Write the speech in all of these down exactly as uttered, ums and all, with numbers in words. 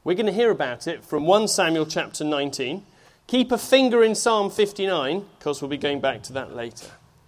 We're going to hear about it from First Samuel chapter nineteen. Keep a finger in Psalm fifty-nine, because we'll be going back to that later.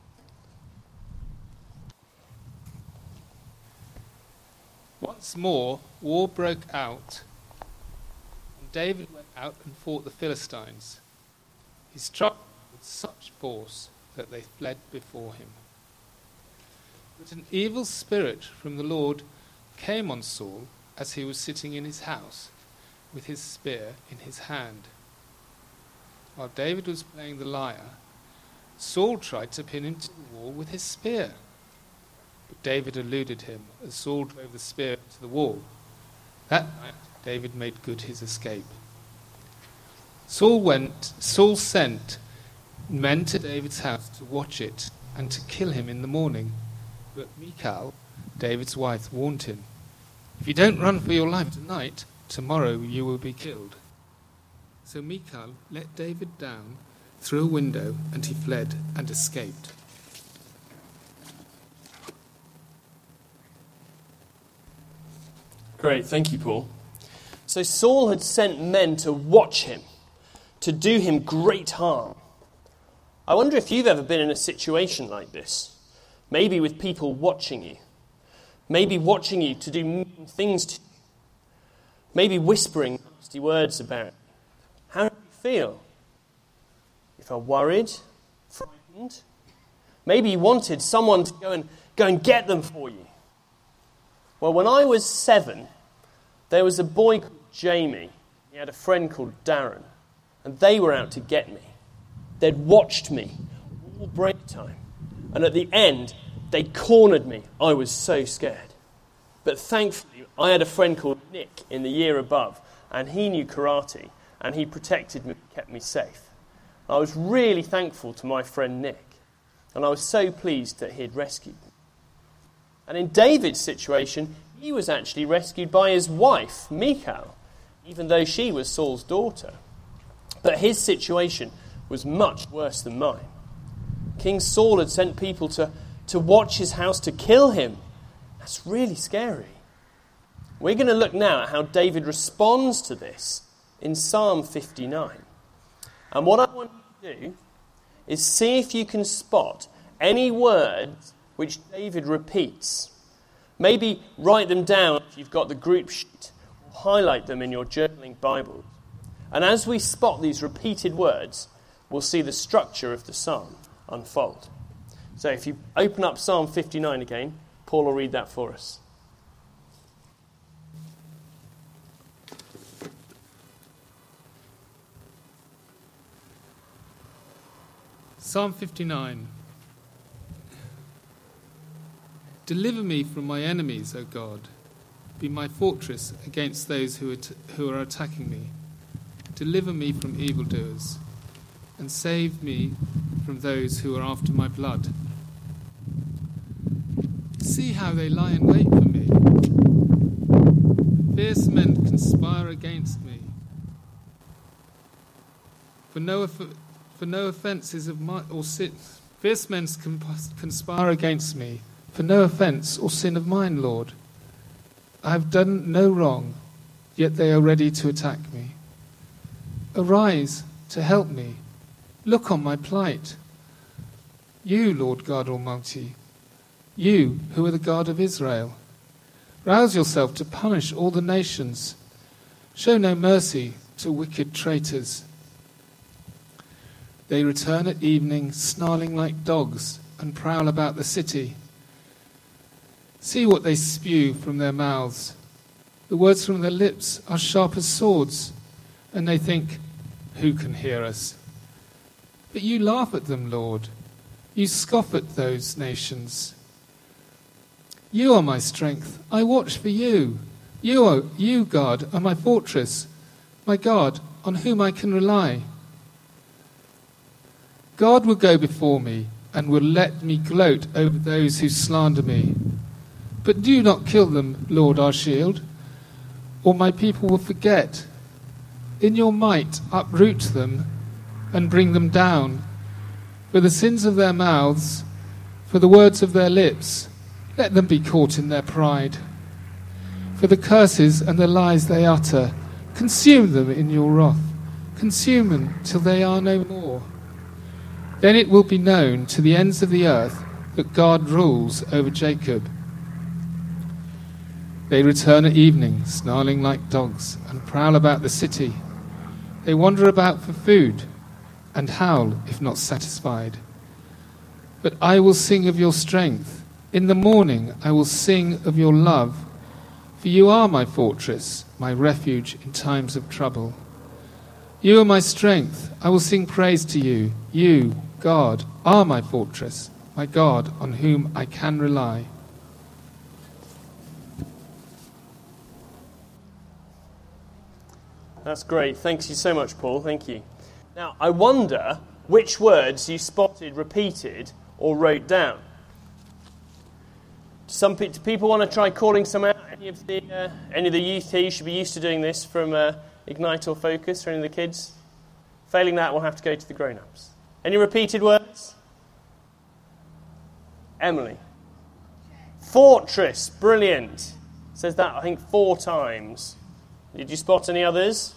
Once more, war broke out, and David went out and fought the Philistines. He struck with such force that they fled before him. But an evil spirit from the Lord came on Saul as he was sitting in his house, with his spear in his hand. While David was playing the lyre, Saul tried to pin him to the wall with his spear. But David eluded him as Saul drove the spear to the wall. That night David made good his escape. Saul went. Saul sent men to David's house to watch it and to kill him in the morning. But Michal, David's wife, warned him, "If you don't run for your life tonight, tomorrow you will be killed." So Michal let David down through a window, and he fled and escaped. Great, thank you, Paul. So Saul had sent men to watch him, to do him great harm. I wonder if you've ever been in a situation like this. Maybe with people watching you. Maybe watching you to do mean things to you. Maybe whispering nasty words about you. How do you feel? You felt worried? Frightened? Maybe you wanted someone to go and go and get them for you. Well, when I was seven, there was a boy called Jamie. He had a friend called Darren. And they were out to get me. They'd watched me all break time. And at the end, they cornered me. I was so scared. But thankfully, I had a friend called Nick in the year above. And he knew karate. And he protected me, kept me safe. I was really thankful to my friend Nick. And I was so pleased that he had rescued me. And in David's situation, he was actually rescued by his wife, Michal, even though she was Saul's daughter. But his situation was much worse than mine. King Saul had sent people to, to watch his house to kill him. That's really scary. We're going to look now at how David responds to this in Psalm fifty-nine. And what I want you to do is see if you can spot any words which David repeats. Maybe write them down if you've got the group sheet, or highlight them in your journaling Bible. And as we spot these repeated words, we'll see the structure of the psalm unfold. So if you open up Psalm fifty-nine again, Paul will read that for us. Psalm fifty-nine. Deliver me from my enemies, O God. Be my fortress against those who are, t- who are attacking me. Deliver me from evildoers, and save me from those who are after my blood. See how they lie in wait for me. Fierce men conspire against me. For no, off- for no offences of my or sin, fierce men conspire against me. For no offence or sin of mine, Lord. I have done no wrong, yet they are ready to attack me. Arise to help me. Look on my plight. You, Lord God Almighty, you who are the God of Israel, rouse yourself to punish all the nations. Show no mercy to wicked traitors. They return at evening, snarling like dogs, and prowl about the city. See what they spew from their mouths. The words from their lips are sharp as swords, and they think, who can hear us? But you laugh at them, Lord. You scoff at those nations. You are my strength. I watch for you. You, are, you, God, are my fortress, my God, on whom I can rely. God will go before me and will let me gloat over those who slander me. But do not kill them, Lord our shield, or my people will forget. In your might uproot them and bring them down. For the sins of their mouths, for the words of their lips, let them be caught in their pride. For the curses and the lies they utter, Consume them in your wrath. Consume them till they are no more. Then it will be known to the ends of the earth that God rules over Jacob. They return at evening, snarling like dogs, and prowl about the city. They wander about for food, and howl if not satisfied. But I will sing of your strength. In the morning I will sing of your love. For you are my fortress, my refuge in times of trouble. You are my strength. I will sing praise to you. You, God, are my fortress, my God, on whom I can rely. That's great. Thank you so much, Paul. Thank you. Now, I wonder which words you spotted, repeated, or wrote down. Some pe- do people want to try calling some out? Any of the uh, any of the youth here, you should be used to doing this from uh, Ignite or Focus, or any of the kids. Failing that, we'll have to go to the grown-ups. Any repeated words? Emily. Fortress. Brilliant. Says that, I think, four times. Did you spot any others?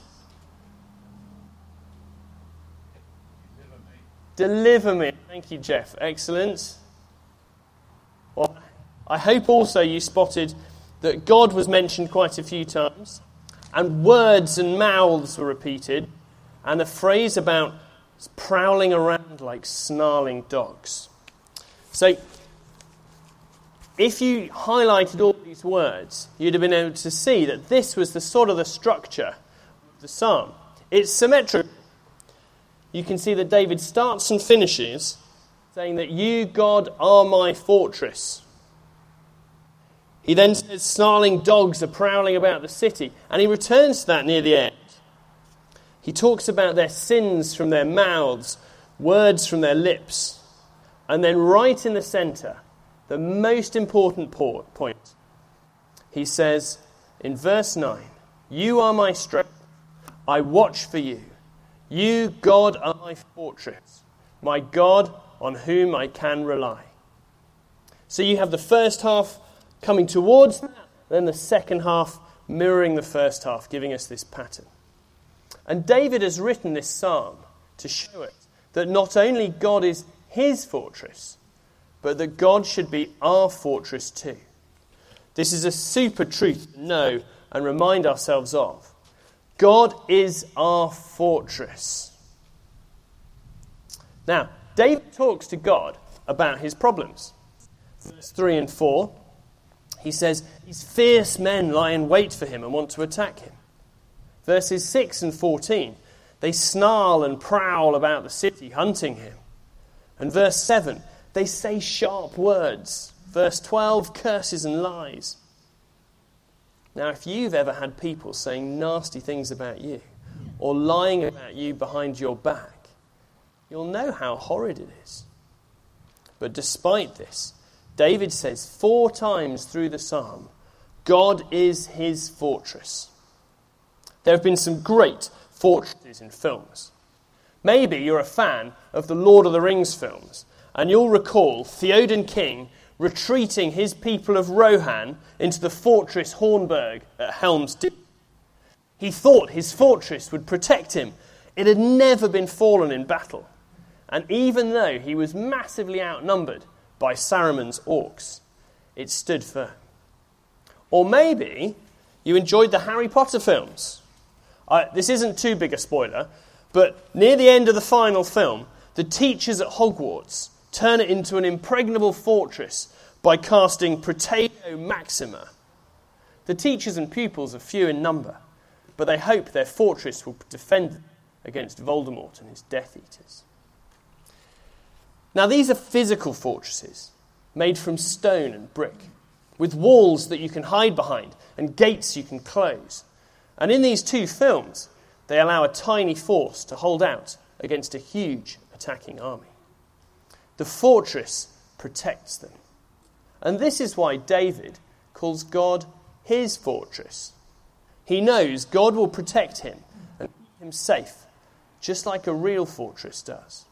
Deliver me. Deliver me. Thank you, Jeff. Excellent. Well, I hope also you spotted that God was mentioned quite a few times, and words and mouths were repeated, and a phrase about prowling around like snarling dogs. So, if you highlighted all these words, you'd have been able to see that this was the sort of the structure of the psalm. It's symmetrical. You can see that David starts and finishes saying that you, God, are my fortress. He then says snarling dogs are prowling about the city, and he returns to that near the end. He talks about their sins from their mouths, words from their lips, and then right in the centre, the most important point, he says in verse nine, you are my strength, I watch for you. You, God, are my fortress, my God on whom I can rely. So you have the first half coming towards that, then the second half mirroring the first half, giving us this pattern. And David has written this psalm to show us that not only God is his fortress, but that God should be our fortress too. This is a super truth to know and remind ourselves of. God is our fortress. Now, David talks to God about his problems. Verse three and four, he says, these fierce men lie in wait for him and want to attack him. Verses six and fourteen, they snarl and prowl about the city, hunting him. And verse seven, they say sharp words. Verse twelve, curses and lies. Now, if you've ever had people saying nasty things about you, or lying about you behind your back, you'll know how horrid it is. But despite this, David says four times through the psalm, God is his fortress. There have been some great fortresses in films. Maybe you're a fan of the Lord of the Rings films, and you'll recall Theoden King retreating his people of Rohan into the fortress Hornburg at Helm's Deep. He thought his fortress would protect him. It had never been fallen in battle. And even though he was massively outnumbered by Saruman's orcs, it stood firm. Or maybe you enjoyed the Harry Potter films. Uh, this isn't too big a spoiler, but near the end of the final film, the teachers at Hogwarts turn it into an impregnable fortress by casting Protego Maxima. The teachers and pupils are few in number, but they hope their fortress will defend them against Voldemort and his Death Eaters. Now, these are physical fortresses made from stone and brick, with walls that you can hide behind and gates you can close. And in these two films, they allow a tiny force to hold out against a huge attacking army. The fortress protects them. And this is why David calls God his fortress. He knows God will protect him and keep him safe, just like a real fortress does.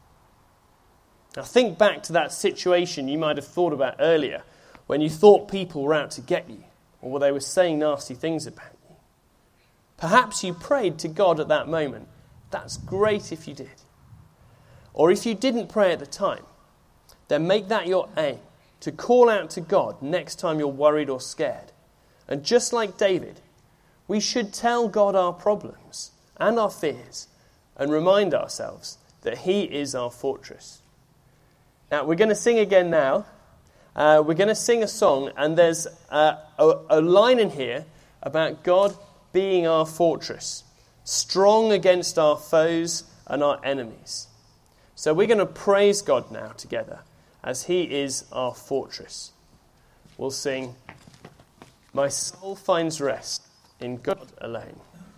Now think back to that situation you might have thought about earlier when you thought people were out to get you, or they were saying nasty things about you. Perhaps you prayed to God at that moment. That's great if you did. Or if you didn't pray at the time, then make that your aim, to call out to God next time you're worried or scared. And just like David, we should tell God our problems and our fears and remind ourselves that he is our fortress. Now, we're going to sing again now. Uh, we're going to sing a song, and there's uh, a, a line in here about God being our fortress, strong against our foes and our enemies. So we're going to praise God now together as he is our fortress. We'll sing, "My soul finds rest in God alone."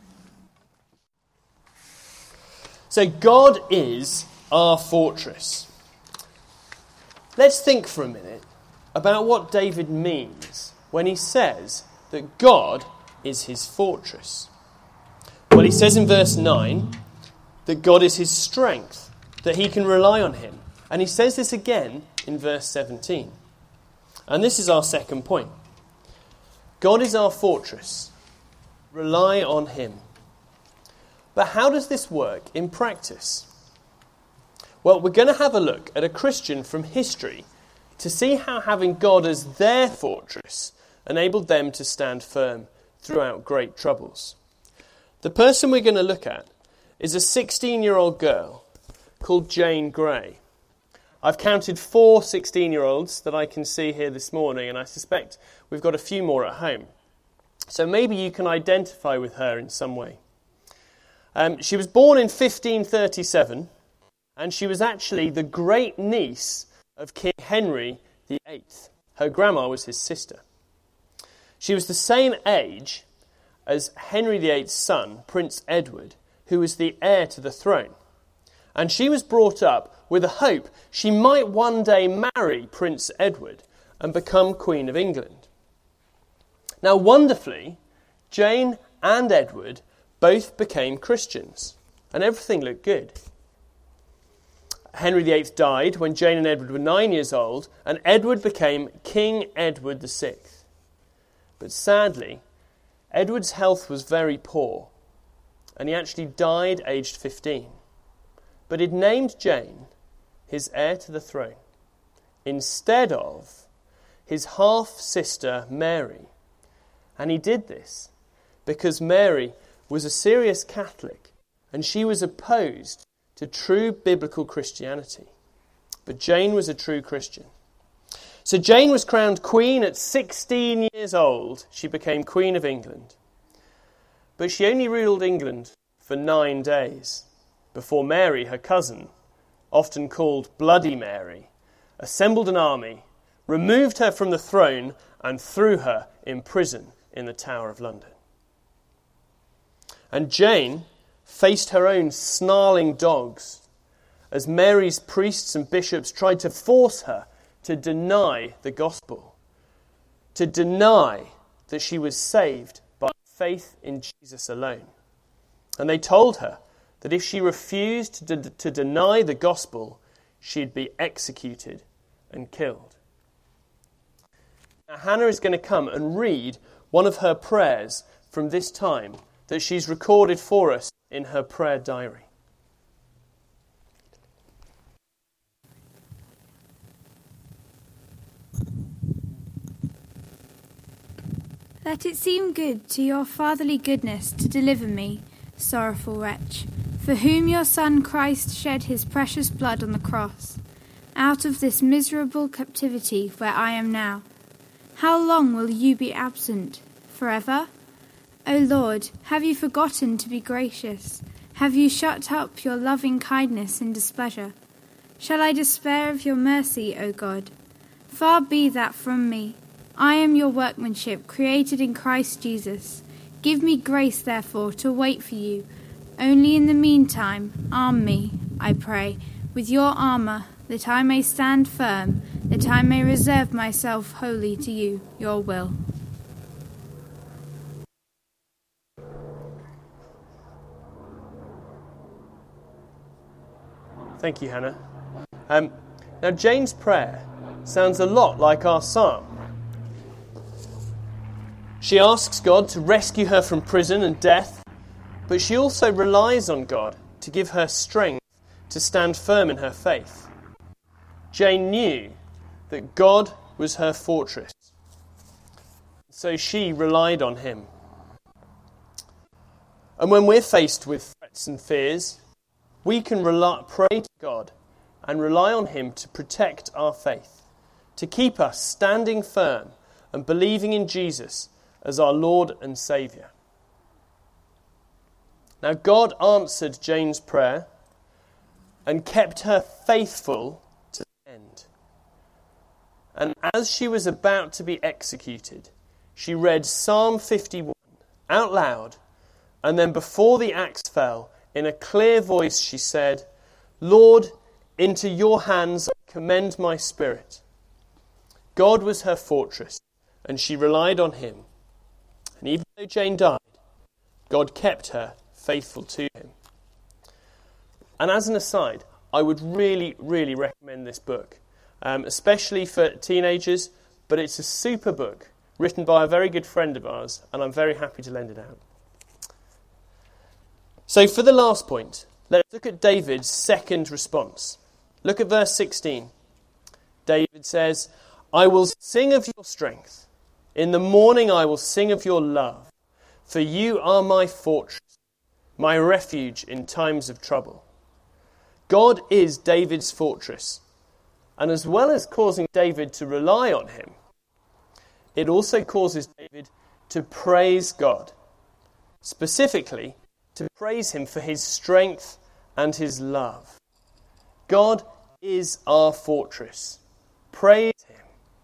So God is our fortress. Let's think for a minute about what David means when he says that God is his fortress. Well, he says in verse nine that God is his strength, that he can rely on him. And he says this again in verse seventeen. And this is our second point. God is our fortress. Rely on him. But how does this work in practice? Well, we're going to have a look at a Christian from history to see how having God as their fortress enabled them to stand firm throughout great troubles. The person we're going to look at is a sixteen-year-old girl called Jane Grey. I've counted four sixteen-year-olds that I can see here this morning, and I suspect we've got a few more at home. So maybe you can identify with her in some way. Um, she was born in fifteen thirty-seven, and she was actually the great niece of King Henry the Eighth. Her grandma was his sister. She was the same age as Henry the Eighth's son, Prince Edward, who was the heir to the throne. And she was brought up with a hope she might one day marry Prince Edward and become Queen of England. Now, wonderfully, Jane and Edward both became Christians, and everything looked good. Henry the Eighth died when Jane and Edward were nine years old, and Edward became King Edward the Sixth. But sadly, Edward's health was very poor, and he actually died aged fifteen. But he'd named Jane his heir to the throne, instead of his half-sister Mary. And he did this because Mary was a serious Catholic, and she was opposed to true biblical Christianity. But Jane was a true Christian. So Jane was crowned queen at sixteen years old. She became Queen of England. But she only ruled England for nine days before Mary, her cousin, often called Bloody Mary, assembled an army, removed her from the throne, and threw her in prison in the Tower of London. And Jane faced her own snarling dogs as Mary's priests and bishops tried to force her to deny the gospel, to deny that she was saved by faith in Jesus alone. And they told her that if she refused to, to deny the gospel, she'd be executed and killed. Now, Hannah is going to come and read one of her prayers from this time that she's recorded for us in her prayer diary. Let it seem good to your fatherly goodness to deliver me, sorrowful wretch, for whom your Son Christ shed his precious blood on the cross, out of this miserable captivity where I am now. How long will you be absent? Forever? O Lord, have you forgotten to be gracious? Have you shut up your loving kindness in displeasure? Shall I despair of your mercy, O God? Far be that from me. I am your workmanship, created in Christ Jesus. Give me grace, therefore, to wait for you. Only in the meantime, arm me, I pray, with your armour, that I may stand firm, that I may reserve myself wholly to you, your will. Thank you, Hannah. Um, now, Jane's prayer sounds a lot like our psalm. She asks God to rescue her from prison and death, but she also relies on God to give her strength to stand firm in her faith. Jane knew that God was her fortress, so she relied on him. And when we're faced with threats and fears, we can rely, pray to God and rely on him to protect our faith, to keep us standing firm and believing in Jesus as our Lord and Saviour. Now, God answered Jane's prayer and kept her faithful to the end. And as she was about to be executed, she read Psalm fifty-one out loud, and then before the axe fell, in a clear voice she said, "Lord, into your hands I commend my spirit." God was her fortress, and she relied on him. And even though Jane died, God kept her faithful to him. And as an aside, I would really, really recommend this book, um, especially for teenagers, but it's a super book written by a very good friend of ours, and I'm very happy to lend it out. So for the last point, let's look at David's second response. Look at verse sixteen. David says, "I will sing of your strength. In the morning I will sing of your love, for you are my fortress, my refuge in times of trouble." God is David's fortress, and as well as causing David to rely on him, it also causes David to praise God, specifically to praise him for his strength and his love. God is our fortress. Praise him.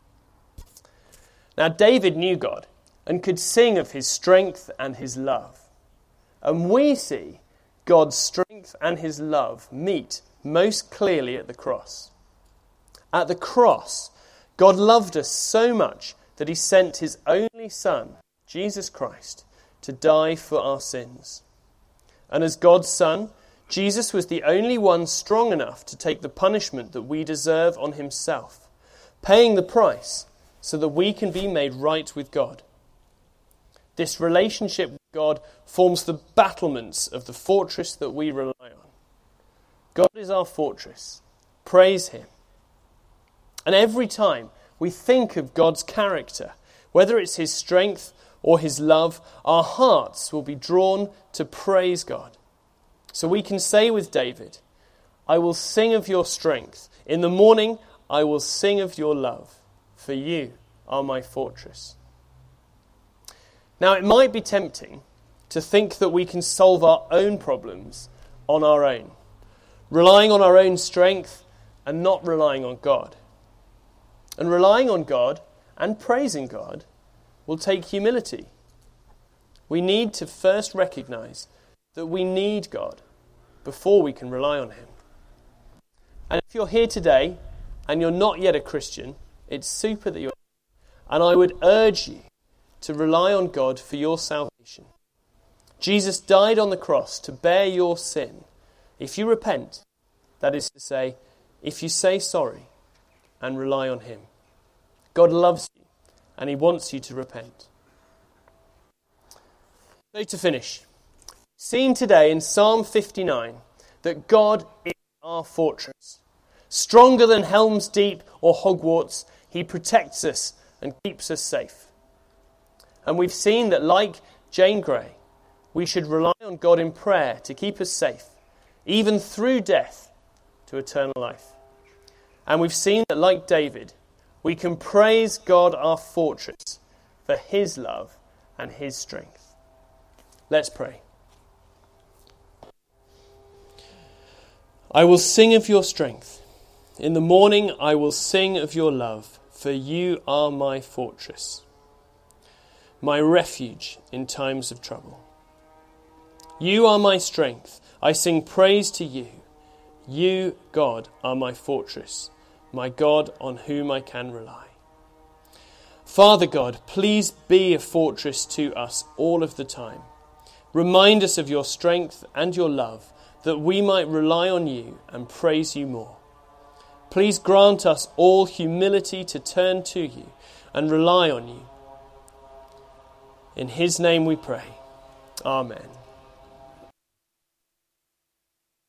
Now, David knew God and could sing of his strength and his love. And we see God's strength and his love meet most clearly at the cross. At the cross, God loved us so much that he sent his only Son, Jesus Christ, to die for our sins. And as God's Son, Jesus was the only one strong enough to take the punishment that we deserve on himself, paying the price so that we can be made right with God. This relationship with God forms the battlements of the fortress that we rely on. God is our fortress. Praise him. And every time we think of God's character, whether it's his strength or his love, our hearts will be drawn to praise God. So we can say with David, "I will sing of your strength. In the morning I will sing of your love, for you are my fortress." Now, it might be tempting to think that we can solve our own problems on our own, relying on our own strength and not relying on God. And relying on God and praising God will take humility. We need to first recognize that we need God before we can rely on him. And if you're here today and you're not yet a Christian, it's super that you're here. And I would urge you to rely on God for your salvation. Jesus died on the cross to bear your sin. If you repent, that is to say, if you say sorry and rely on him. God loves you and he wants you to repent. So to finish, seen today in Psalm fifty-nine that God is our fortress. Stronger than Helm's Deep or Hogwarts, he protects us and keeps us safe. And we've seen that, like Jane Grey, we should rely on God in prayer to keep us safe, even through death, to eternal life. And we've seen that, like David, we can praise God our fortress for his love and his strength. Let's pray. I will sing of your strength. In the morning I will sing of your love, for you are my fortress, my refuge in times of trouble. You are my strength. I sing praise to you. You, God, are my fortress, my God on whom I can rely. Father God, please be a fortress to us all of the time. Remind us of your strength and your love, that we might rely on you and praise you more. Please grant us all humility to turn to you and rely on you. In his name we pray. Amen.